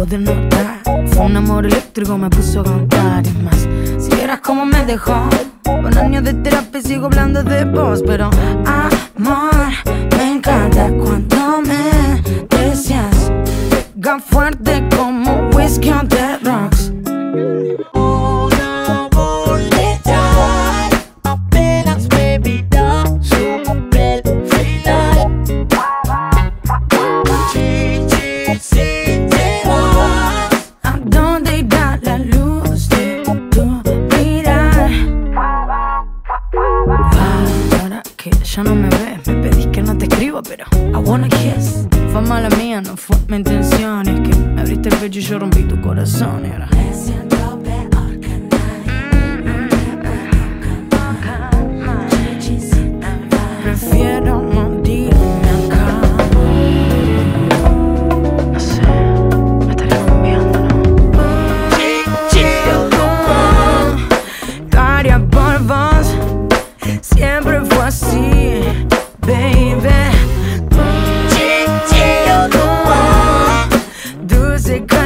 de notar. Fue un amor eléctrico, me puso a cantar. Es más, si vieras cómo me dejó, con años de terapia y sigo hablando de vos. Pero amor, me encanta cuando me decías, pega fuerte como whisky on the rocks. Una bolita, apenas bebida, su papel final. Chichi, si te vas, ¿a dónde irá la luz de tu mirar? Ahora que ya no me ves, me pedís que no te escribo, pero I wanna kiss. Fue mala mía, no fue mi intención. Es que me abriste el pecho y yo rompí tu corazón. Y ahora me siento peor que nadie. Chichi, si te vas, prefiero morirme acá. No sé, me estaría cambiando, ¿no? Chichi, yo Lo haría por vos, siempre fue así, baby. Chichi, yo Dulce